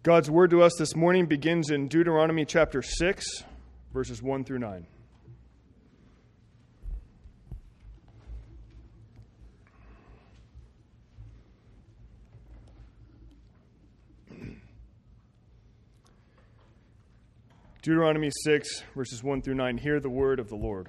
God's word to us this morning begins in Deuteronomy chapter 6, verses 1 through 9. Deuteronomy 6, verses 1 through 9. Hear the word of the Lord.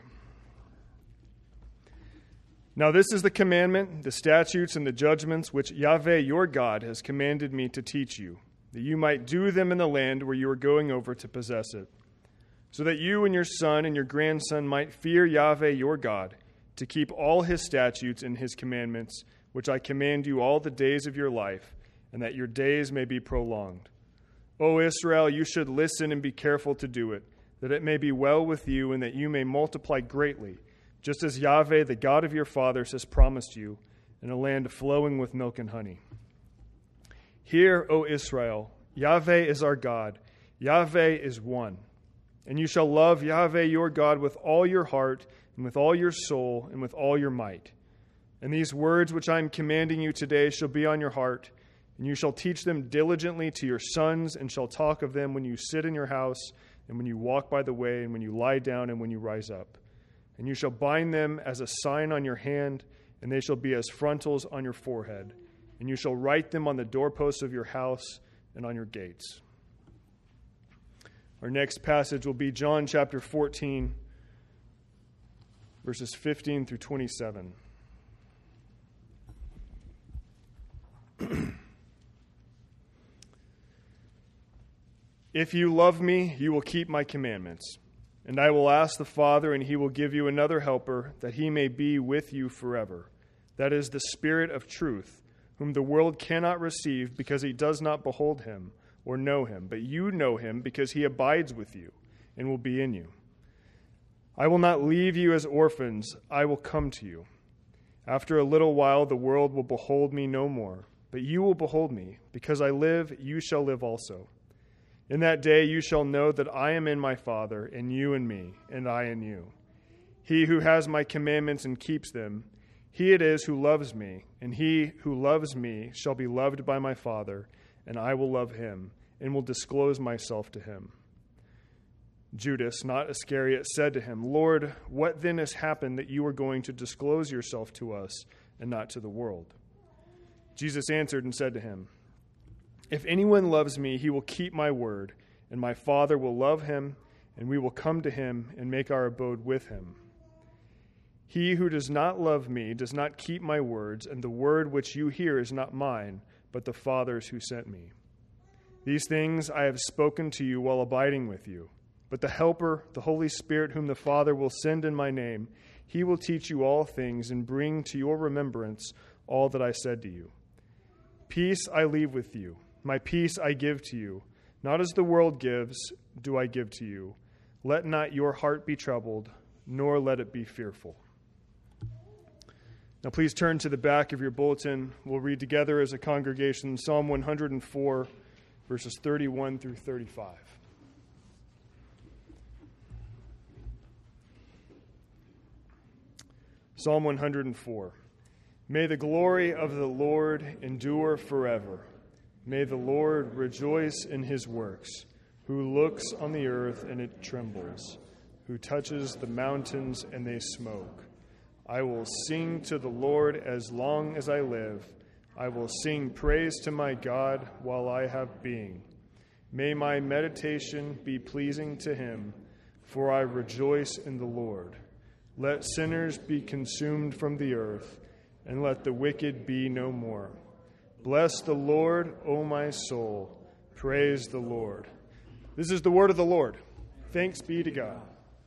Now this is the commandment, the statutes, and the judgments which Yahweh your God has commanded me to teach you, that you might do them in the land where you are going over to possess it, so that you and your son and your grandson might fear Yahweh your God, to keep all his statutes and his commandments, which I command you all the days of your life, and that your days may be prolonged. O Israel, you should listen and be careful to do it, that it may be well with you and that you may multiply greatly, just as Yahweh, the God of your fathers, has promised you, in a land flowing with milk and honey. Hear, O Israel, Yahweh is our God, Yahweh is one. And you shall love Yahweh your God with all your heart and with all your soul and with all your might. And these words which I am commanding you today shall be on your heart, and you shall teach them diligently to your sons, and shall talk of them when you sit in your house, and when you walk by the way, and when you lie down, and when you rise up. And you shall bind them as a sign on your hand, and they shall be as frontals on your forehead. And you shall write them on the doorposts of your house and on your gates. Our next passage will be John chapter 14, verses 15 through 27. If you love me, you will keep my commandments. And I will ask the Father, and he will give you another helper, that he may be with you forever. That is the Spirit of truth, whom the world cannot receive because he does not behold him or know him. But you know him because he abides with you and will be in you. I will not leave you as orphans. I will come to you. After a little while, the world will behold me no more. But you will behold me. Because I live, you shall live also. In that day you shall know that I am in my Father, and you in me, and I in you. He who has my commandments and keeps them, he it is who loves me, and he who loves me shall be loved by my Father, and I will love him, and will disclose myself to him. Judas, not Iscariot, said to him, Lord, what then has happened that you are going to disclose yourself to us, and not to the world? Jesus answered and said to him, If anyone loves me, he will keep my word, and my Father will love him, and we will come to him and make our abode with him. He who does not love me does not keep my words, and the word which you hear is not mine, but the Father's who sent me. These things I have spoken to you while abiding with you. But the Helper, the Holy Spirit, whom the Father will send in my name, he will teach you all things and bring to your remembrance all that I said to you. Peace I leave with you. My peace I give to you. Not as the world gives, do I give to you. Let not your heart be troubled, nor let it be fearful. Now please turn to the back of your bulletin. We'll read together as a congregation Psalm 104, verses 31 through 35. Psalm 104. May the glory of the Lord endure forever. May the Lord rejoice in his works, who looks on the earth and it trembles, who touches the mountains and they smoke. I will sing to the Lord as long as I live. I will sing praise to my God while I have being. May my meditation be pleasing to him, for I rejoice in the Lord. Let sinners be consumed from the earth, and let the wicked be no more. Bless the Lord, O my soul. Praise the Lord. This is the word of the Lord. Thanks be to God.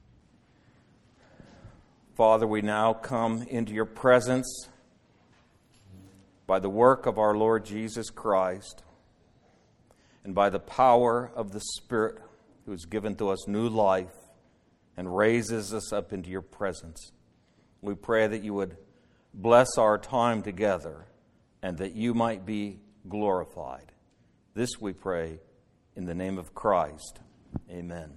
Father, we now come into your presence by the work of our Lord Jesus Christ and by the power of the Spirit who has given to us new life and raises us up into your presence. We pray that you would bless our time together and that you might be glorified. This we pray in the name of Christ. Amen.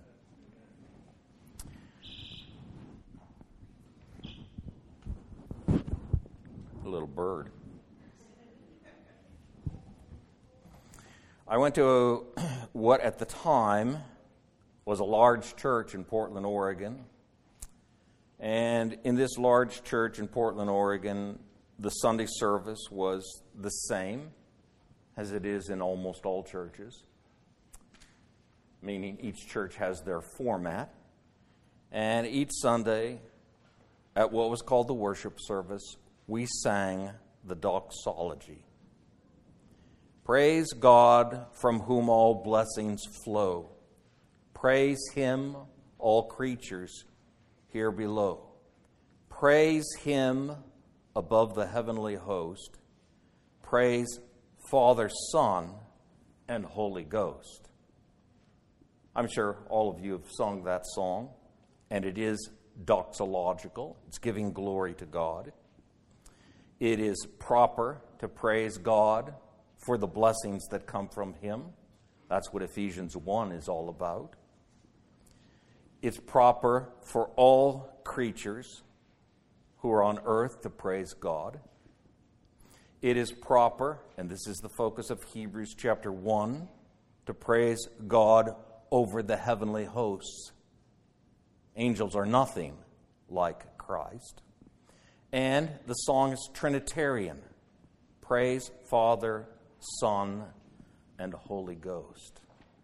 A little bird. I went to what at the time was a large church in Portland, Oregon. And in this large church in Portland, Oregon, the Sunday service was the same as it is in almost all churches, meaning each church has their format. And each Sunday, at what was called the worship service, we sang the doxology. Praise God, from whom all blessings flow. Praise Him, all creatures here below. Praise Him above the heavenly host. Praise Father, Son, and Holy Ghost. I'm sure all of you have sung that song, and it is doxological. It's giving glory to God. It is proper to praise God for the blessings that come from Him. That's what Ephesians 1 is all about. It's proper for all creatures who are on earth to praise God. It is proper, and this is the focus of Hebrews chapter 1, to praise God over the heavenly hosts. Angels are nothing like Christ. And the song is Trinitarian. Praise Father, Son, and Holy Ghost.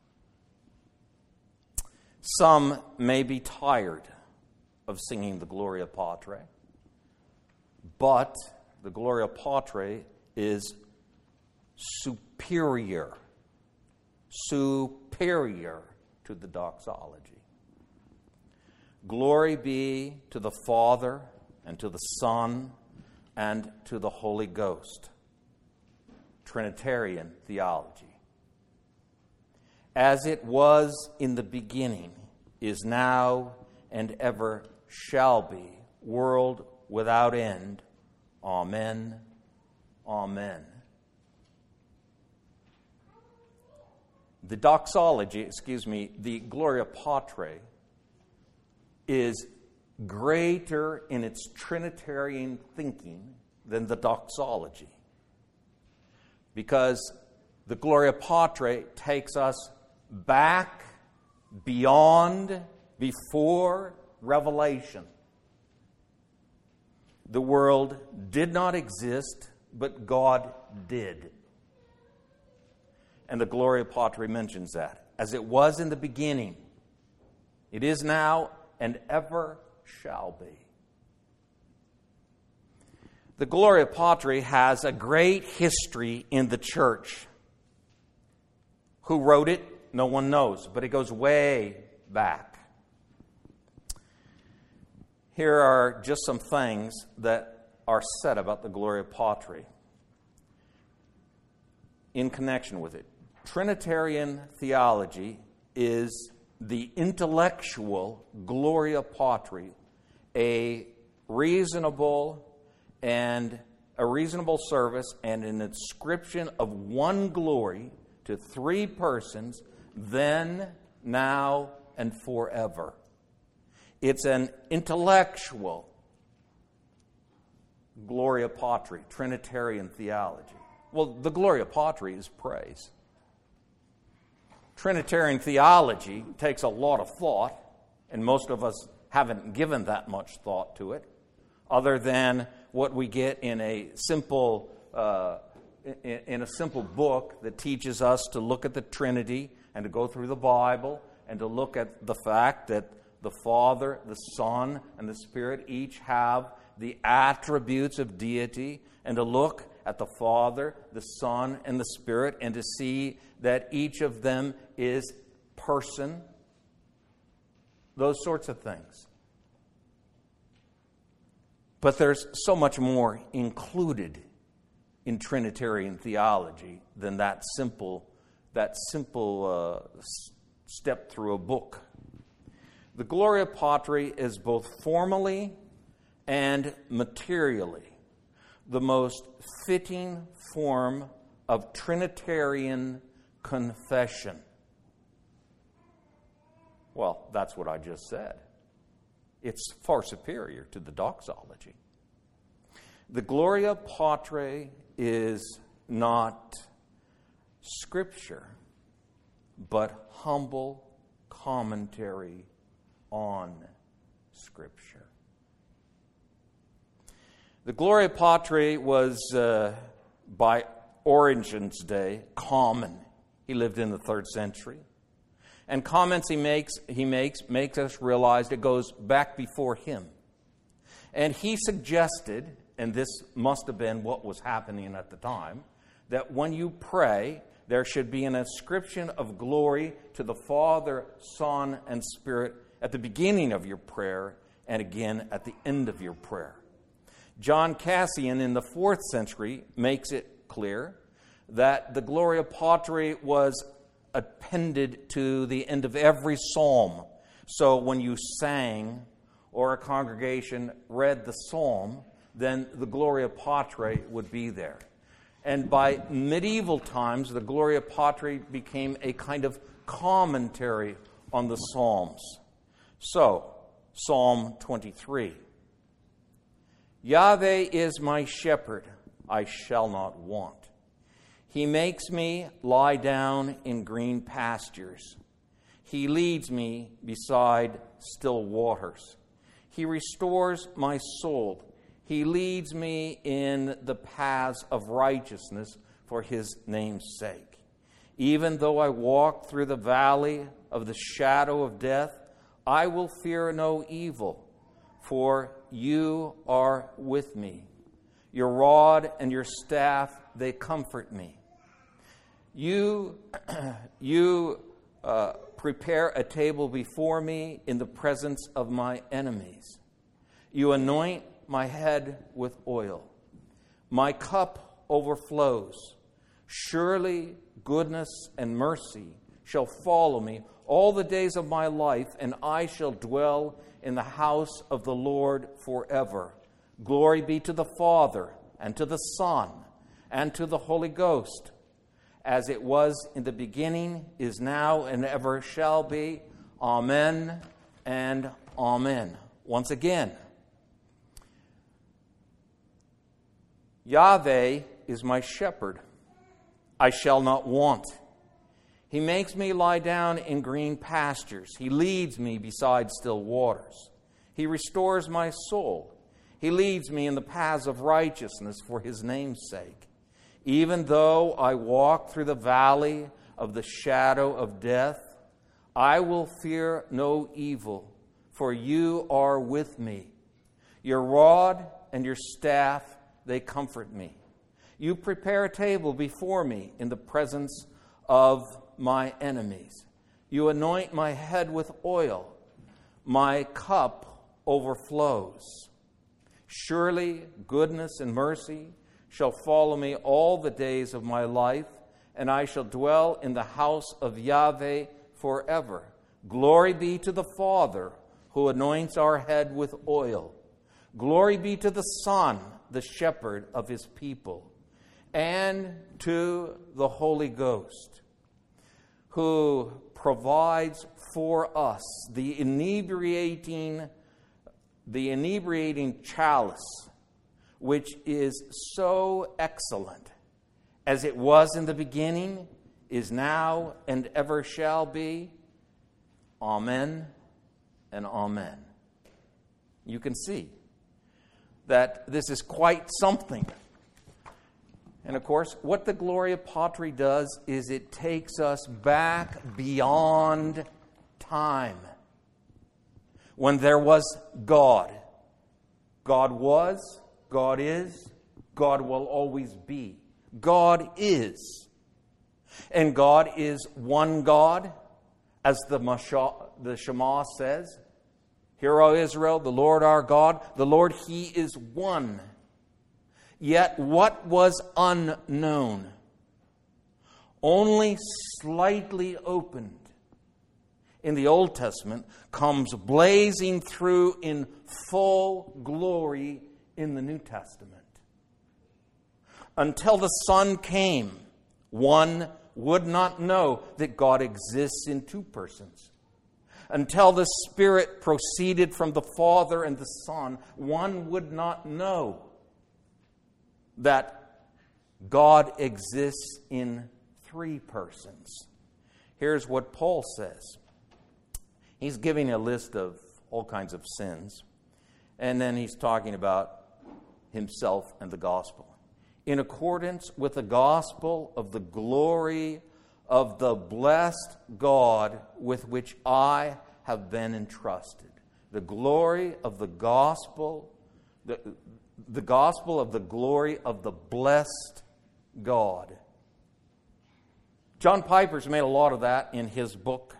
Some may be tired of singing the Gloria Patri, but the Gloria Patri is superior to the doxology. Glory be to the Father, and to the Son, and to the Holy Ghost. Trinitarian theology. As it was in the beginning, is now, and ever shall be, world without end. Amen. Amen. The the Gloria Patri is greater in its Trinitarian thinking than the doxology. Because the Gloria Patri takes us back beyond, before Revelation. The world did not exist, but God did. And the Gloria Patri mentions that. As it was in the beginning, it is now, and ever shall be. The Gloria Patri has a great history in the church. Who wrote it? No one knows, but it goes way back. Here are just some things that are said about the Gloria Patri in connection with it. Trinitarian theology is the intellectual Gloria Patri, a reasonable service and an inscription of one glory to three persons, then, now, and forever. It's an intellectual Gloria Patri, Trinitarian theology. Well, the Gloria Patri is praise. Trinitarian theology takes a lot of thought, and most of us haven't given that much thought to it, other than what we get in a simple book that teaches us to look at the Trinity and to go through the Bible and to look at the fact that the Father, the Son, and the Spirit each have the attributes of deity, and to look at the Father, the Son, and the Spirit, and to see that each of them is person. Those sorts of things. But there's so much more included in Trinitarian theology than that simple step through a book. The Gloria Patri is both formally and materially the most fitting form of Trinitarian confession. Well, that's what I just said. It's far superior to the doxology. The Gloria Patri is not Scripture. but humble commentary on Scripture. The Gloria Patri was, by Origen's day, common. He lived in the 3rd century. And comments he makes us realize it goes back before him. And he suggested, and this must have been what was happening at the time, that when you pray, there should be an ascription of glory to the Father, Son, and Spirit at the beginning of your prayer and again at the end of your prayer. John Cassian in the 4th century makes it clear that the Gloria Patri was appended to the end of every psalm. So when you sang or a congregation read the psalm, then the Gloria Patri would be there. And by medieval times, the Gloria Patri became a kind of commentary on the Psalms. So, Psalm 23. Yahweh is my shepherd, I shall not want. He makes me lie down in green pastures. He leads me beside still waters. He restores my soul. He leads me in the paths of righteousness for his name's sake. Even though I walk through the valley of the shadow of death, I will fear no evil, for you are with me. Your rod and your staff, they comfort me. You prepare a table before me in the presence of my enemies. You anoint my head with oil. My cup overflows. Surely goodness and mercy shall follow me all the days of my life, and I shall dwell in the house of the Lord forever. Glory be to the Father, and to the Son, and to the Holy Ghost, as it was in the beginning, is now, and ever shall be. Amen and amen. Once again, Yahweh is my shepherd. I shall not want. He makes me lie down in green pastures. He leads me beside still waters. He restores my soul. He leads me in the paths of righteousness for his name's sake. Even though I walk through the valley of the shadow of death, I will fear no evil, for you are with me. Your rod and your staff, they comfort me. You prepare a table before me in the presence of my enemies. You anoint my head with oil. My cup overflows. Surely goodness and mercy shall follow me all the days of my life, and I shall dwell in the house of Yahweh forever. Glory be to the Father, who anoints our head with oil. Glory be to the Son, the shepherd of his people, and to the Holy Ghost, who provides for us the inebriating chalice, which is so excellent, as it was in the beginning, is now, and ever shall be. Amen and amen. You can see that this is quite something. And of course, what the Gloria Patri does is it takes us back beyond time. When there was God. God was, God is, God will always be. God is. And God is one God, as the Shema says. Hear, O Israel, the Lord our God, the Lord, He is one. Yet what was unknown, only slightly opened in the Old Testament, comes blazing through in full glory in the New Testament. Until the Son came, one would not know that God exists in two persons. Until the Spirit proceeded from the Father and the Son, one would not know that God exists in three persons. here's what Paul says. He's giving a list of all kinds of sins, and then he's talking about himself and the gospel. In accordance with the gospel of the glory of the blessed God with which I have been entrusted. The glory of the gospel, the gospel of the glory of the blessed God. John Piper's made a lot of that in his book.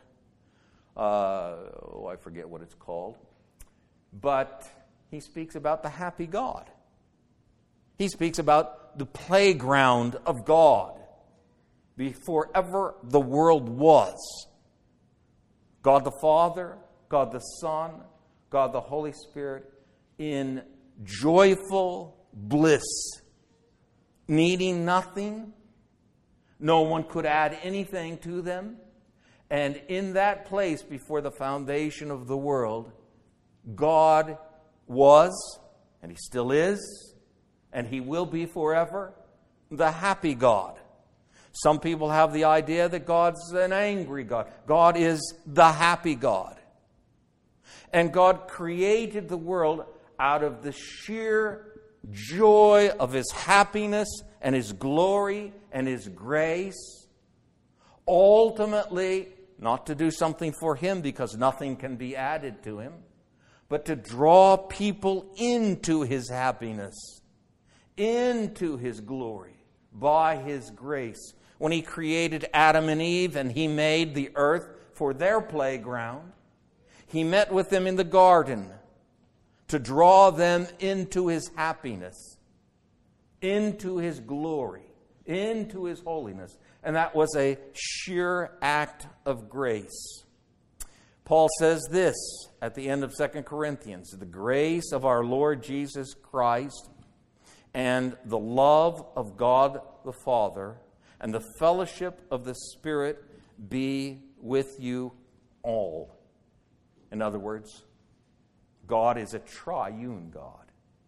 I forget what it's called. But he speaks about the happy God. He speaks about the playground of God before ever the world was. God the Father, God the Son, God the Holy Spirit in joyful bliss, needing nothing. No one could add anything to them. And in that place before the foundation of the world, God was, and He still is, and He will be forever, the happy God. Some people have the idea that God's an angry God. God is the happy God. And God created the world out of the sheer joy of His happiness and His glory and His grace. Ultimately, not to do something for Him because nothing can be added to Him, but to draw people into His happiness, into His glory, by His grace. When He created Adam and Eve and He made the earth for their playground, He met with them in the garden to draw them into His happiness, into His glory, into His holiness. And that was a sheer act of grace. Paul says this at the end of 2 Corinthians, the grace of our Lord Jesus Christ and the love of God the Father and the fellowship of the Spirit be with you all. In other words, God is a triune God.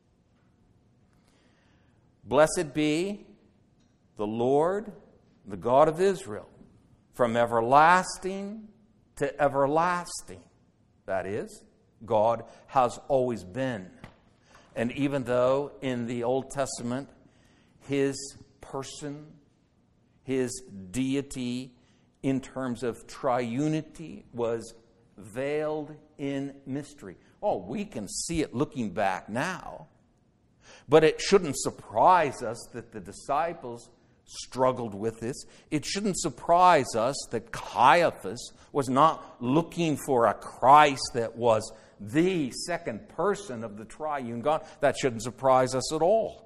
Blessed be the Lord, the God of Israel, from everlasting to everlasting. That is, God has always been. And even though in the Old Testament, His person, His deity in terms of triunity was veiled in mystery. Oh, we can see it looking back now. But it shouldn't surprise us that the disciples struggled with this. It shouldn't surprise us that Caiaphas was not looking for a Christ that was the second person of the triune God. That shouldn't surprise us at all.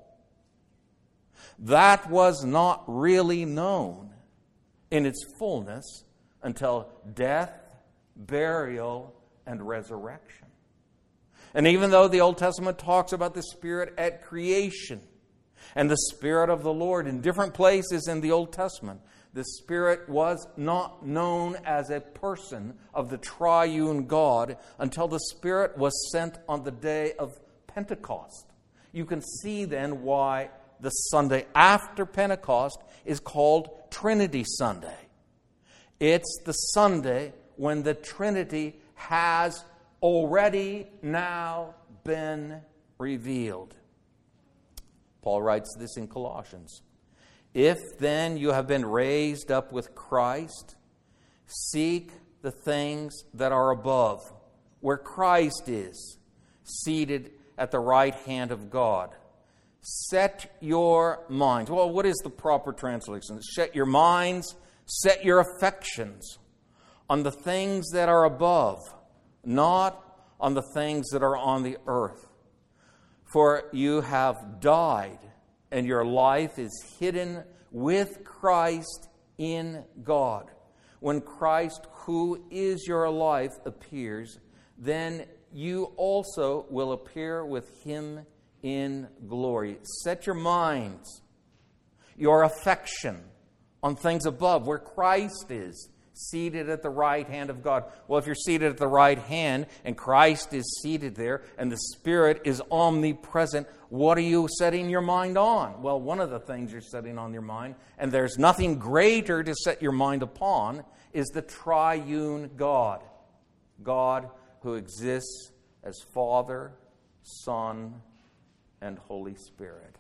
That was not really known in its fullness until death, burial, and resurrection. And even though the Old Testament talks about the Spirit at creation and the Spirit of the Lord in different places in the Old Testament, the Spirit was not known as a person of the triune God until the Spirit was sent on the day of Pentecost. You can see then why the Sunday after Pentecost is called Trinity Sunday. It's the Sunday when the Trinity has already now been revealed. Paul writes this in Colossians. If then you have been raised up with Christ, seek the things that are above, where Christ is, seated at the right hand of God. Set your minds. Well, what is the proper translation? Set your minds, set your affections on the things that are above, not on the things that are on the earth. For you have died, and your life is hidden with Christ in God. When Christ, who is your life, appears, then you also will appear with Him in glory. Set your minds, your affection on things above, where Christ is, seated at the right hand of God. Well, if you're seated at the right hand and Christ is seated there and the Spirit is omnipresent, what are you setting your mind on? Well, one of the things you're setting on your mind, and there's nothing greater to set your mind upon, is the triune God. God who exists as Father, Son, and Holy Spirit.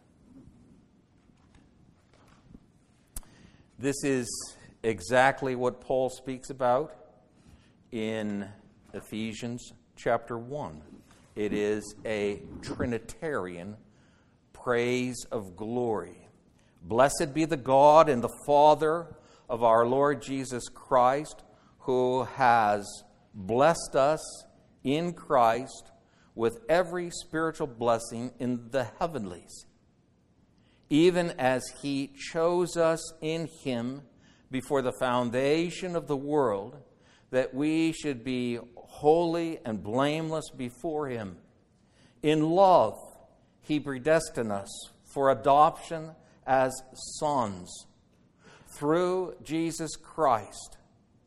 This is exactly what Paul speaks about in Ephesians chapter 1. It is a Trinitarian praise of glory. Blessed be the God and the Father of our Lord Jesus Christ, who has blessed us in Christ with every spiritual blessing in the heavenlies, even as He chose us in Him before the foundation of the world, that we should be holy and blameless before Him. In love, He predestined us for adoption as sons through Jesus Christ,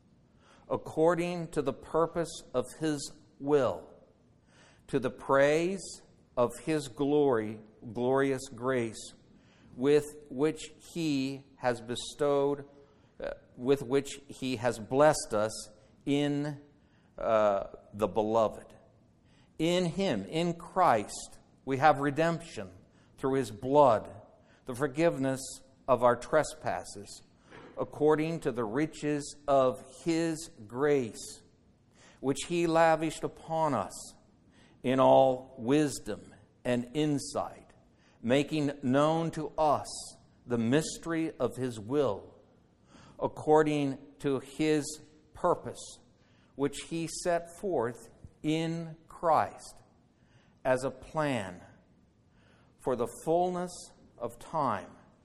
according to the purpose of His will, to the praise of His glorious grace, with which He has bestowed, with which He has blessed us in the Beloved. In Him, in Christ, we have redemption through His blood, the forgiveness of our trespasses, according to the riches of His grace, which He lavished upon us in all wisdom and insight, making known to us the mystery of His will, according to His purpose, which He set forth in Christ as a plan for the fullness of time,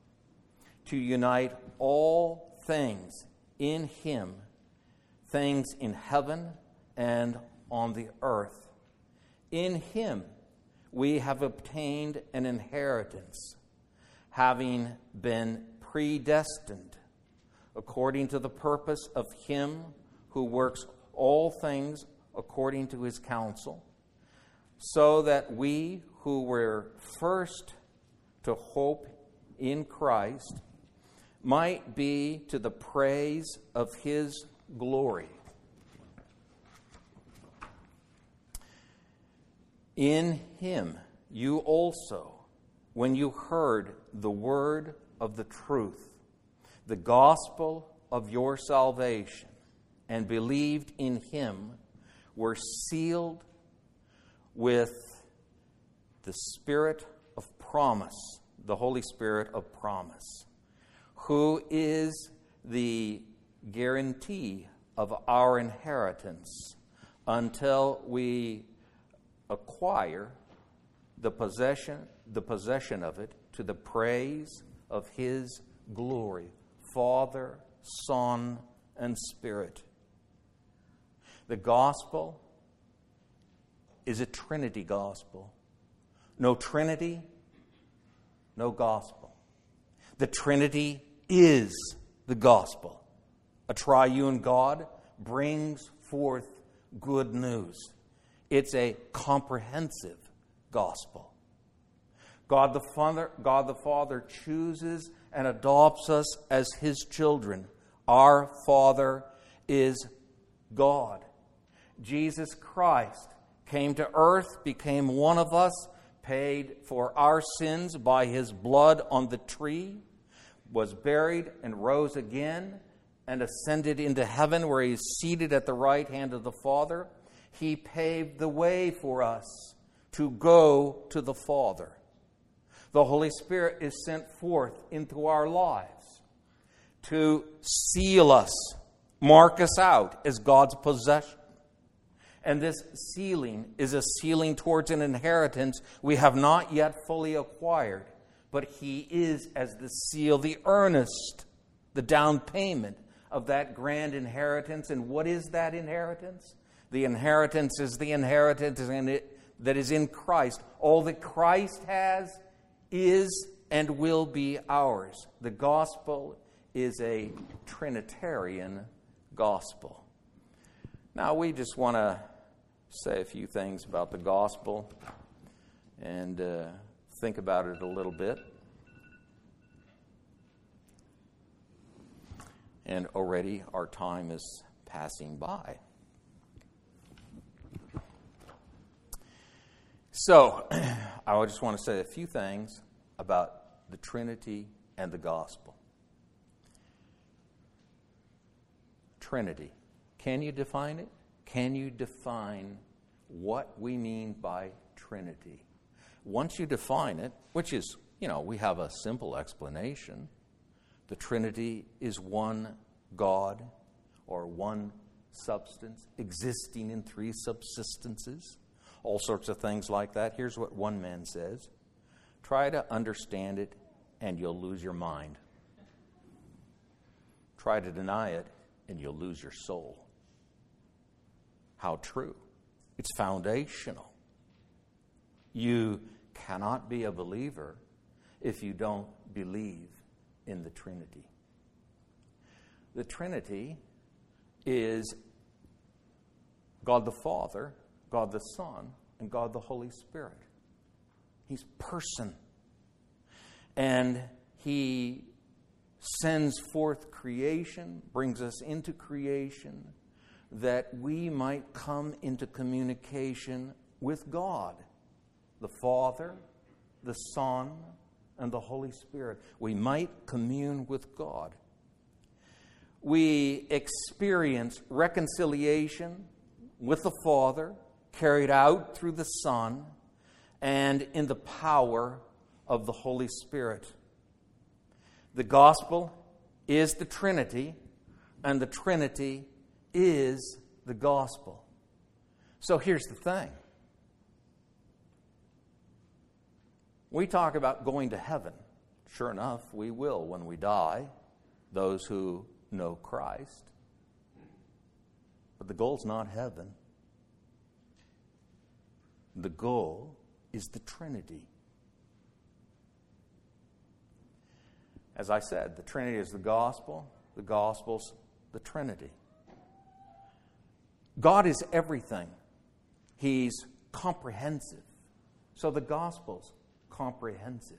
to unite all things in Him, things in heaven and on the earth. In Him we have obtained an inheritance, having been predestined according to the purpose of Him who works all things according to His counsel, so that we who were first to hope in Christ might be to the praise of His glory. In Him you also, when you heard the word of the truth, the gospel of your salvation, and believed in Him, were sealed with the Spirit of promise, the Holy Spirit of promise, who is the guarantee of our inheritance until we acquire the possession of it, to the praise of His glory. Father, Son, and Spirit. The gospel is a Trinity gospel. No Trinity, no gospel. The Trinity is the gospel. A triune God brings forth good news. It's a comprehensive gospel. God the Father chooses and adopts us as His children. Our Father is God. Jesus Christ came to earth, became one of us, paid for our sins by His blood on the tree, was buried and rose again, and ascended into heaven, where He is seated at the right hand of the Father. He paved the way for us to go to the Father. The Holy Spirit is sent forth into our lives to seal us, mark us out as God's possession. And this sealing is a sealing towards an inheritance we have not yet fully acquired, but He is as the seal, the earnest, the down payment of that grand inheritance. And what is that inheritance? The inheritance is the inheritance that is in Christ. All that Christ has is and will be ours. The gospel is a Trinitarian gospel. Now, we just want to say a few things about the gospel and think about it a little bit. And already our time is passing by. So, I just want to say a few things about the Trinity and the gospel. Trinity. Can you define it? Can you define what we mean by Trinity? Once you define it, which is, we have a simple explanation. The Trinity is one God or one substance existing in three subsistences. All sorts of things like that. Here's what one man says. Try to understand it and you'll lose your mind. Try to deny it and you'll lose your soul. How true. It's foundational. You cannot be a believer if you don't believe in the Trinity. The Trinity is God the Father, God the Son, and God the Holy Spirit. He's person. And He sends forth creation, brings us into creation, that we might come into communication with God, the Father, the Son, and the Holy Spirit. We might commune with God. We experience reconciliation with the Father, carried out through the Son, and in the power of the Holy Spirit. The gospel is the Trinity, and the Trinity is the gospel. So here's the thing. We talk about going to heaven. Sure enough, we will when we die, those who know Christ. But the goal's not heaven. The goal is the Trinity. As I said, the Trinity is the gospel's the Trinity. God is everything. He's comprehensive. So the gospel's comprehensive.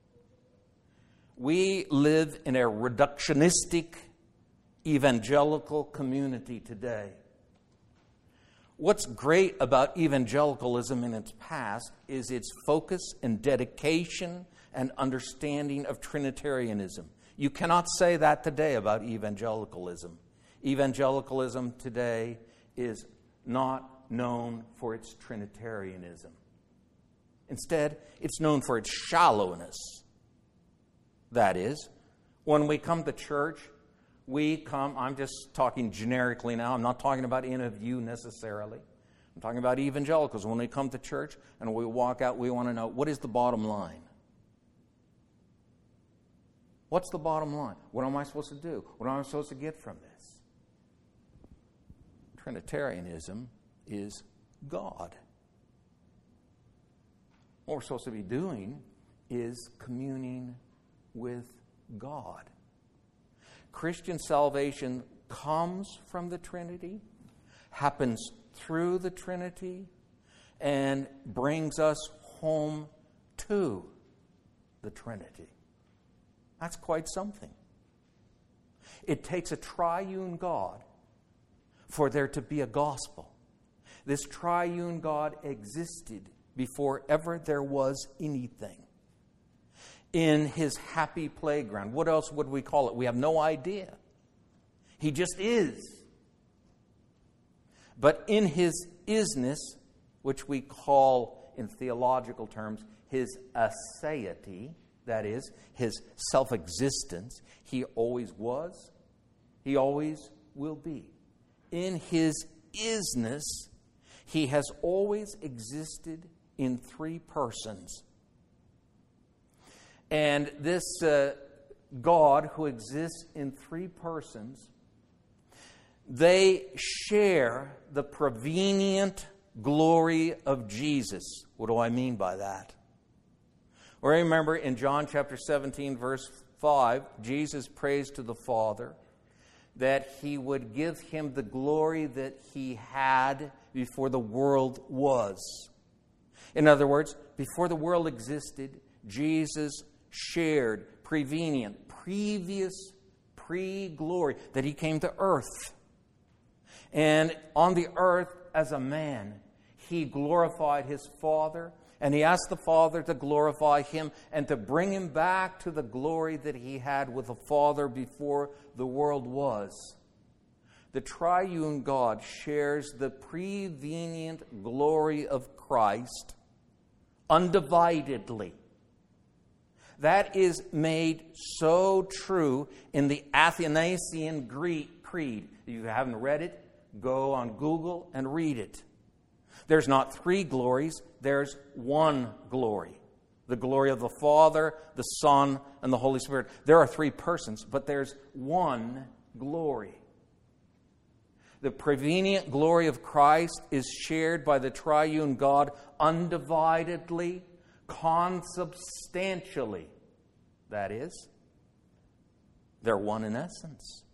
We live in a reductionistic evangelical community today. What's great about evangelicalism in its past is its focus and dedication and understanding of Trinitarianism. You cannot say that today about evangelicalism. Evangelicalism today is not known for its Trinitarianism. Instead, it's known for its shallowness. That is, when we come to church, I'm just talking generically now, I'm not talking about any of you necessarily. I'm talking about evangelicals. When we come to church and we walk out, we want to know, what is the bottom line? What's the bottom line? What am I supposed to do? What am I supposed to get from this? Trinitarianism is God. What we're supposed to be doing is communing with God. Christian salvation comes from the Trinity, happens through the Trinity, and brings us home to the Trinity. That's quite something. It takes a triune God for there to be a gospel. This triune God existed before ever there was anything. In His happy playground. What else would we call it? We have no idea. He just is. But in His isness, which we call in theological terms His aseity, that is, His self-existence, He always was, He always will be. In His isness, He has always existed in three persons. And this God who exists in three persons, they share the prevenient glory of Jesus. What do I mean by that? Well, remember in John chapter 17, verse 5, Jesus prays to the Father, that he would give him the glory that he had before the world was. In other words, before the world existed, Jesus shared previous pre-glory, that he came to earth. And on the earth, as a man, he glorified his Father, and he asked the Father to glorify him and to bring him back to the glory that he had with the Father before the world was. The triune God shares the prevenient glory of Christ undividedly. That is made so true in the Athanasian Creed. If you haven't read it, go on Google and read it. There's not three glories, there's one glory. The glory of the Father, the Son, and the Holy Spirit. There are three persons, but there's one glory. The prevenient glory of Christ is shared by the triune God undividedly, consubstantially. That is, they're one in essence.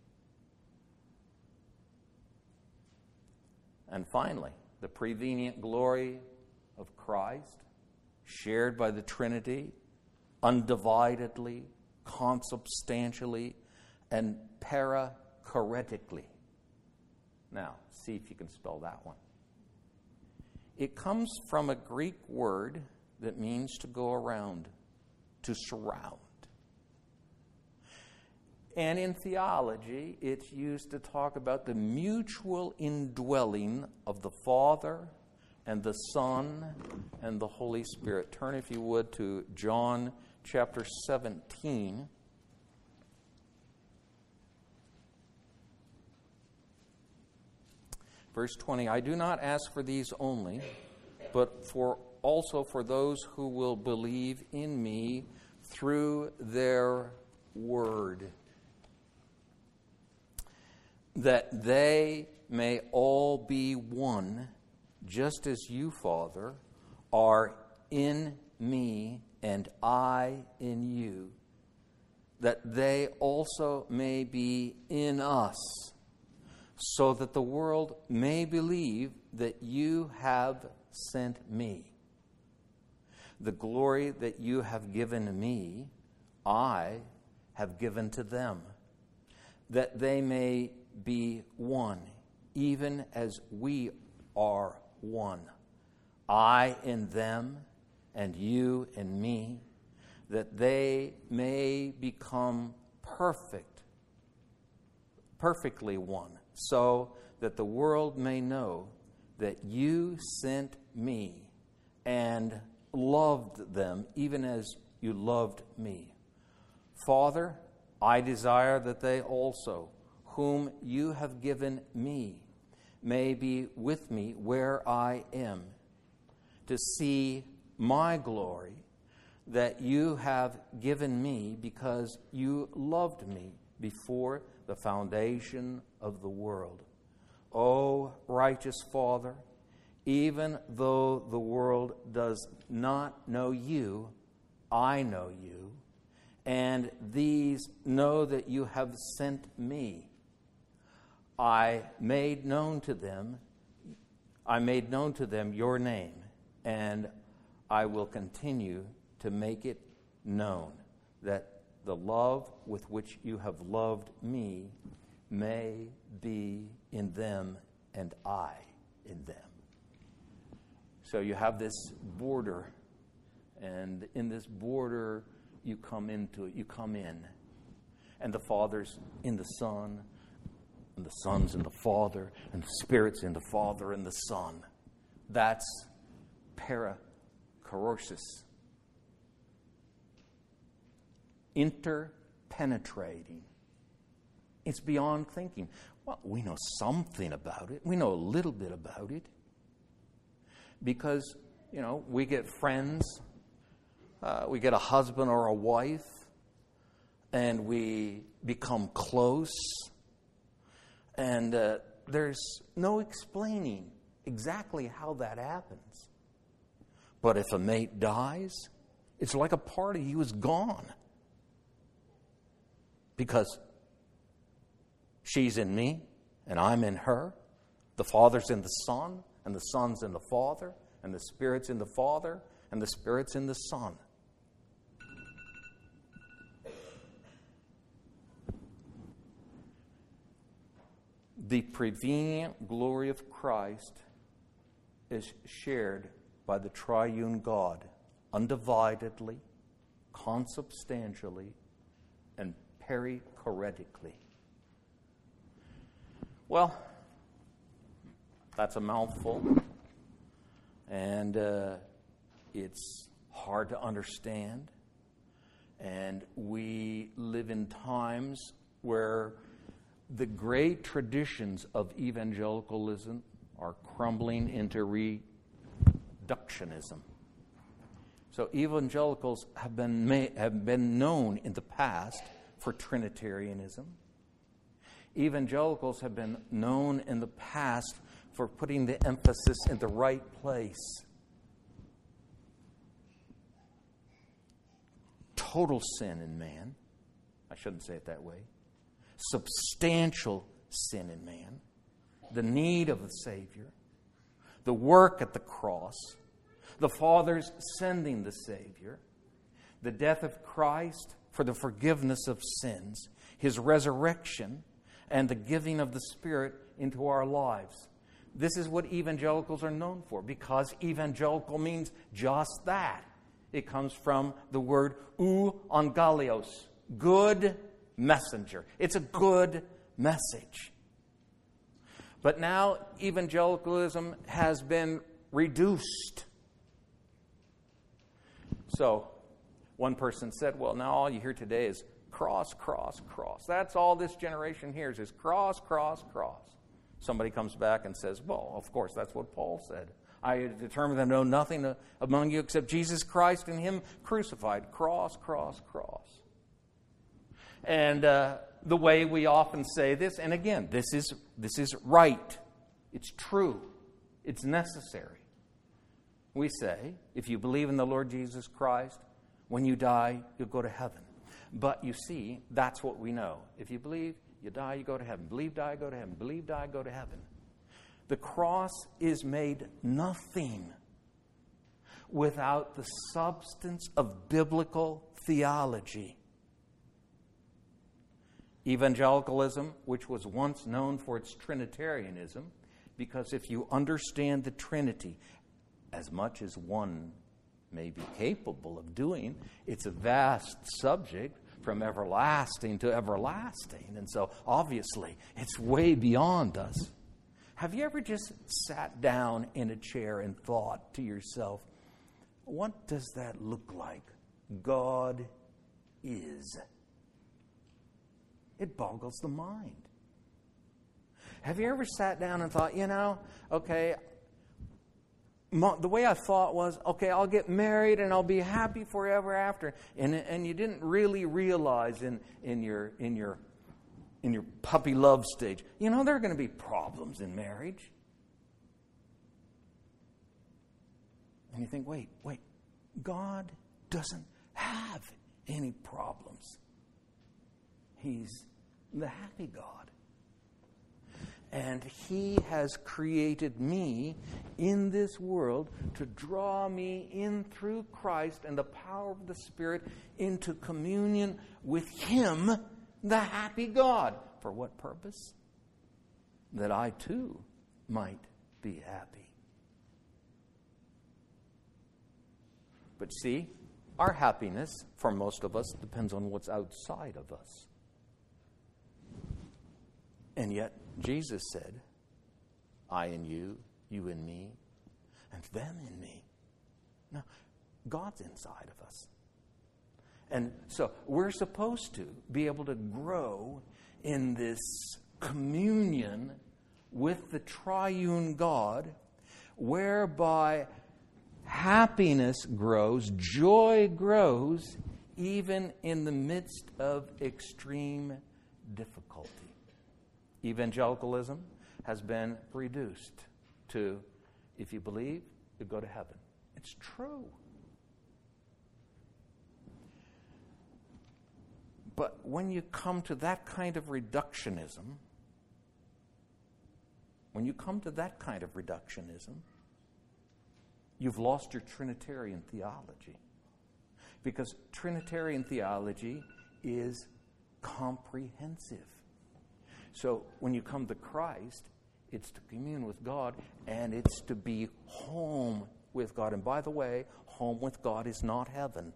And finally, the prevenient glory of Christ, shared by the Trinity, undividedly, consubstantially, and parachoretically. Now, see if you can spell that one. It comes from a Greek word that means to go around, to surround. And in theology, it's used to talk about the mutual indwelling of the Father and the Son and the Holy Spirit. Turn, if you would, to John chapter 17. Verse 20, I do not ask for these only, but also for those who will believe in me through their word, that they may all be one, just as you, Father, are in me and I in you, that they also may be in us, so that the world may believe that you have sent me. The glory that you have given me, I have given to them, that they may be one, even as we are one. I in them, and you in me, that they may become perfectly one, so that the world may know that you sent me and loved them, even as you loved me. Father, I desire that they also, whom you have given me, may be with me where I am, to see my glory that you have given me, because you loved me before the foundation of the world. O righteous Father, even though the world does not know you, I know you, and these know that you have sent me. I made known to them your name, and I will continue to make it known, that the love with which you have loved me may be in them and I in them. So you have this border, and in this border you come in. And the Father's in the Son, and the Son's in the Father, and the Spirit's in the Father and the Son. That's parachoresis. Interpenetrating. It's beyond thinking. Well, we know something about it. We know a little bit about it. Because, we get friends, we get a husband or a wife, and we become close. And there's no explaining exactly how that happens. But if a mate dies, it's like a party. He was gone. Because She's in me, and I'm in her. The Father's in the Son, and the Son's in the Father, and the Spirit's in the Father, and the Spirit's in the Son. The prevenient glory of Christ is shared by the triune God undividedly, consubstantially, and perichoretically. Well, that's a mouthful, and it's hard to understand, and we live in times where the great traditions of evangelicalism are crumbling into reductionism. So evangelicals have been known in the past for Trinitarianism. Evangelicals have been known in the past for putting the emphasis in the right place. Total sin in man. I shouldn't say it that way. Substantial sin in man. The need of a Savior. The work at the cross. The Father's sending the Savior. The death of Christ for the forgiveness of sins. His resurrection and the giving of the Spirit into our lives. This is what evangelicals are known for, because evangelical means just that. It comes from the word euangelios, good messenger. It's a good message. But now evangelicalism has been reduced. So one person said, well, now all you hear today is cross, cross, cross. That's all this generation hears is cross, cross, cross. Somebody comes back and says, well, of course, that's what Paul said. I determined to know nothing among you except Jesus Christ and Him crucified. Cross, cross, cross. And the way we often say this, and again, this is right. It's true. It's necessary. We say, if you believe in the Lord Jesus Christ, when you die, you'll go to heaven. But you see, that's what we know. If you believe, you die, you go to heaven. Believe, die, go to heaven. Believe, die, go to heaven. The cross is made nothing without the substance of biblical theology. Evangelicalism, which was once known for its Trinitarianism, because if you understand the Trinity, as much as one may be capable of doing, it's a vast subject from everlasting to everlasting. And so, obviously, it's way beyond us. Have you ever just sat down in a chair and thought to yourself, what does that look like? God is. It boggles the mind. Have you ever sat down and thought, okay, the way I thought was, okay, I'll get married and I'll be happy forever after. And you didn't really realize in your puppy love stage, there are going to be problems in marriage. And you think, wait, God doesn't have any problems. He's the happy God. And He has created me in this world to draw me in through Christ and the power of the Spirit into communion with Him, the happy God. For what purpose? That I too might be happy. But see, our happiness, for most of us, depends on what's outside of us. And yet, Jesus said, I in you, you in me, and them in me. Now, God's inside of us. And so we're supposed to be able to grow in this communion with the triune God, whereby happiness grows, joy grows, even in the midst of extreme difficulty. Evangelicalism has been reduced to, if you believe, you go to heaven. It's true. But when you come to that kind of reductionism, when you come to that kind of reductionism, you've lost your Trinitarian theology. Because Trinitarian theology is comprehensive. So when you come to Christ, it's to commune with God, and it's to be home with God. And by the way, home with God is not heaven.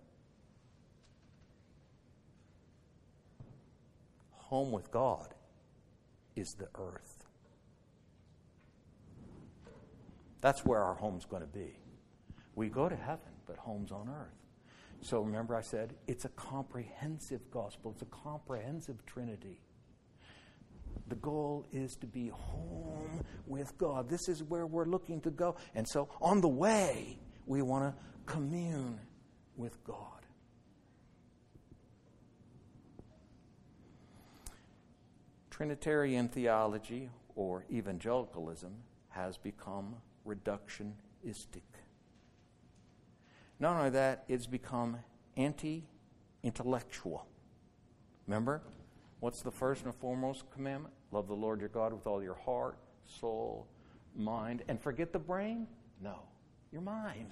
Home with God is the earth. That's where our home's going to be. We go to heaven, but home's on earth. So remember I said, it's a comprehensive gospel. It's a comprehensive Trinity. The goal is to be home with God. This is where we're looking to go. And so on the way, we want to commune with God. Trinitarian theology, or evangelicalism, has become reductionistic. Not only that, it's become anti-intellectual. Remember, what's the first and foremost commandment? Love the Lord your God with all your heart, soul, mind. And forget the brain? No, your mind.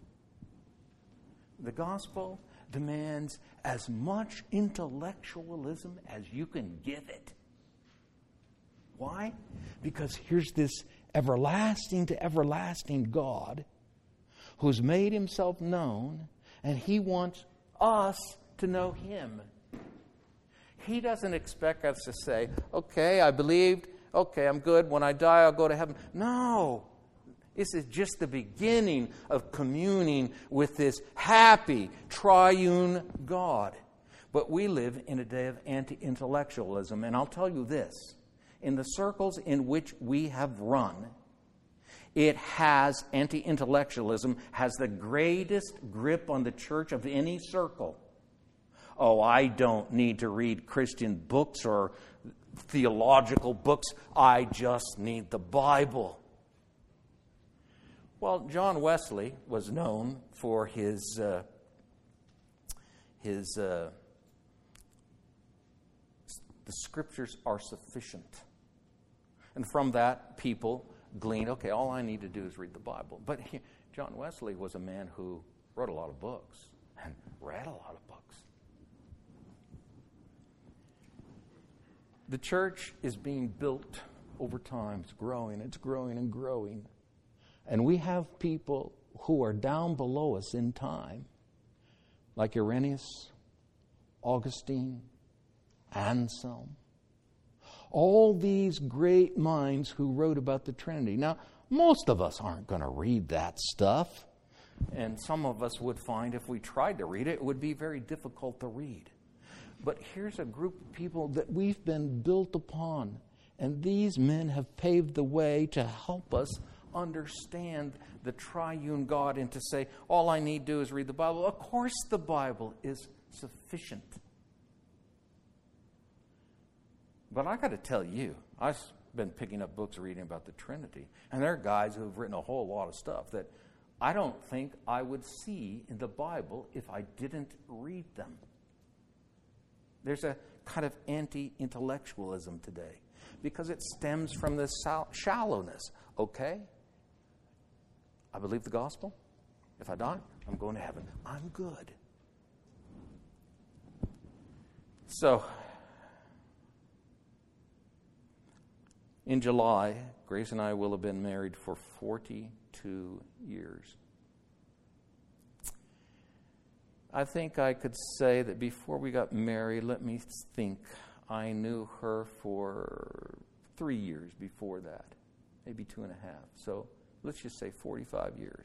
The gospel demands as much intellectualism as you can give it. Why? Because here's this everlasting to everlasting God who's made himself known, and he wants us to know him. He doesn't expect us to say, okay, I believed, okay, I'm good. When I die, I'll go to heaven. No. This is just the beginning of communing with this happy, triune God. But we live in a day of anti-intellectualism, and I'll tell you this. In the circles in which we have run, anti-intellectualism has the greatest grip on the church of any circle. Oh, I don't need to read Christian books or theological books. I just need the Bible. Well, John Wesley was known for the scriptures are sufficient. And from that, people glean, okay, all I need to do is read the Bible. But John Wesley was a man who wrote a lot of books and read a lot of books. The church is being built over time. It's growing and growing. And we have people who are down below us in time, like Irenaeus, Augustine, Anselm. All these great minds who wrote about the Trinity. Now, most of us aren't going to read that stuff. And some of us would find if we tried to read it, it would be very difficult to read. But here's a group of people that we've been built upon. And these men have paved the way to help us understand the triune God and to say, all I need to do is read the Bible. Of course the Bible is sufficient. But I got to tell you, I've been picking up books reading about the Trinity. And there are guys who have written a whole lot of stuff that I don't think I would see in the Bible if I didn't read them. There's a kind of anti-intellectualism today because it stems from this shallowness. Okay, I believe the gospel. If I die, I'm going to heaven. I'm good. So, in July, Grace and I will have been married for 42 years. I think I could say that before we got married, let me think, I knew her for 3 years before that, maybe 2.5. So let's just say 45 years.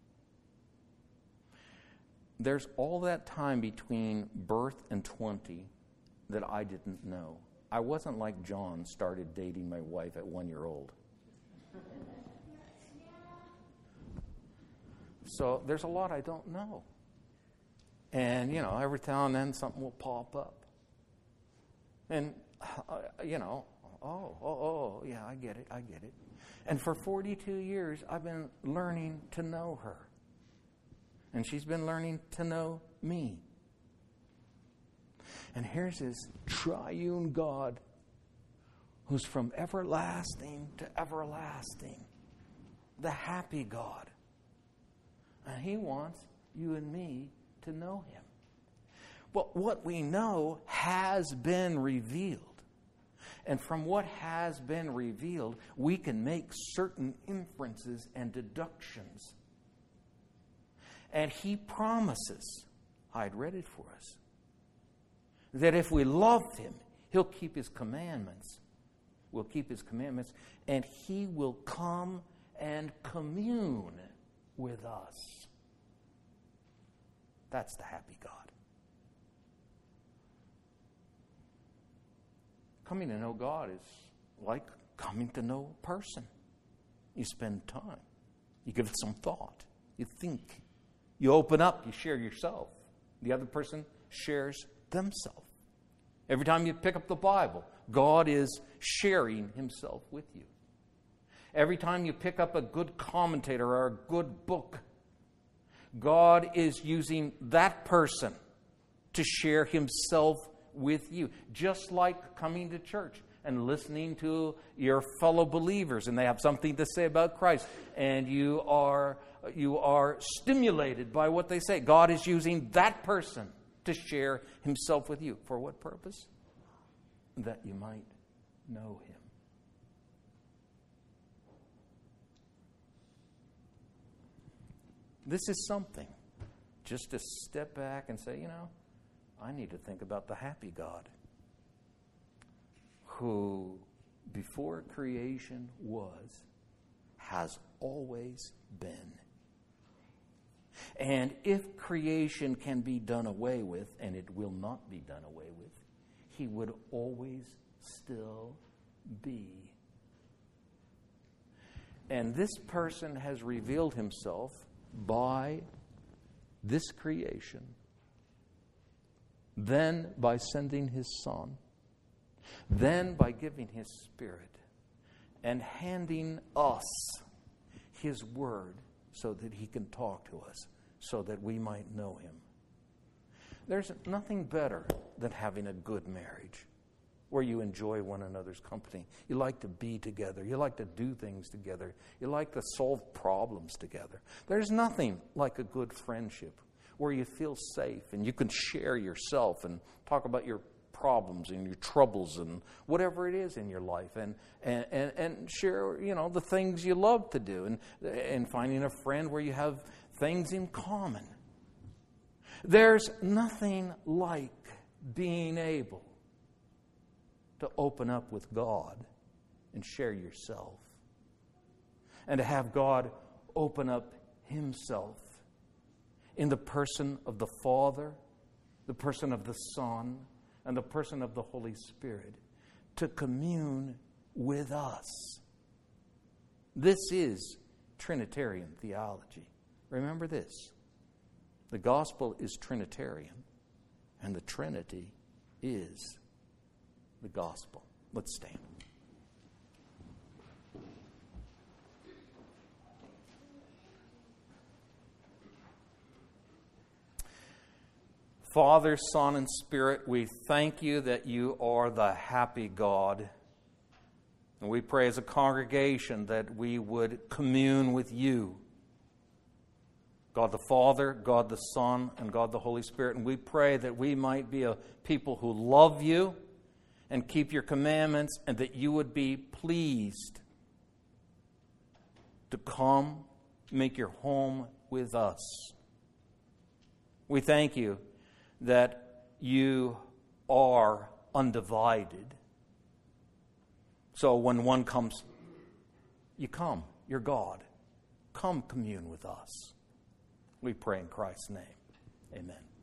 There's all that time between birth and 20 that I didn't know. I wasn't like John, started dating my wife at 1 year old. So there's a lot I don't know. And, every now and then something will pop up. And, yeah, I get it. And for 42 years, I've been learning to know her. And she's been learning to know me. And here's this triune God who's from everlasting to everlasting, the happy God. And He wants you and me to know Him. But what we know has been revealed. And from what has been revealed, we can make certain inferences and deductions. And He promises, I'd read it for us, that if we love Him, He'll keep His commandments. We'll keep His commandments, and He will come and commune with us. That's the happy God. Coming to know God is like coming to know a person. You spend time. You give it some thought. You think. You open up. You share yourself. The other person shares themselves. Every time you pick up the Bible, God is sharing Himself with you. Every time you pick up a good commentator or a good book, God is using that person to share Himself with you. Just like coming to church and listening to your fellow believers, and they have something to say about Christ, and you are stimulated by what they say. God is using that person to share Himself with you. For what purpose? That you might know Him. This is something. Just to step back and say, I need to think about the happy God who, before creation was, has always been. And if creation can be done away with, and it will not be done away with, He would always still be. And this person has revealed Himself by this creation, then by sending His Son, then by giving His Spirit, and handing us His Word so that He can talk to us, so that we might know Him. There's nothing better than having a good marriage where you enjoy one another's company. You like to be together. You like to do things together. You like to solve problems together. There's nothing like a good friendship where you feel safe and you can share yourself and talk about your problems and your troubles and whatever it is in your life, and share the things you love to do, and finding a friend where you have things in common. There's nothing like being able to open up with God and share yourself, and to have God open up Himself in the person of the Father, the person of the Son, and the person of the Holy Spirit, to commune with us. This is Trinitarian theology. Remember this. The gospel is Trinitarian, and the Trinity is the gospel. Let's stand. Father, Son, and Spirit, we thank You that You are the happy God. And we pray as a congregation that we would commune with You, God the Father, God the Son, and God the Holy Spirit. And we pray that we might be a people who love You and keep Your commandments, and that You would be pleased to come, make Your home with us. We thank You that You are undivided. So when one comes, You come. You're God. Come commune with us. We pray in Christ's name. Amen.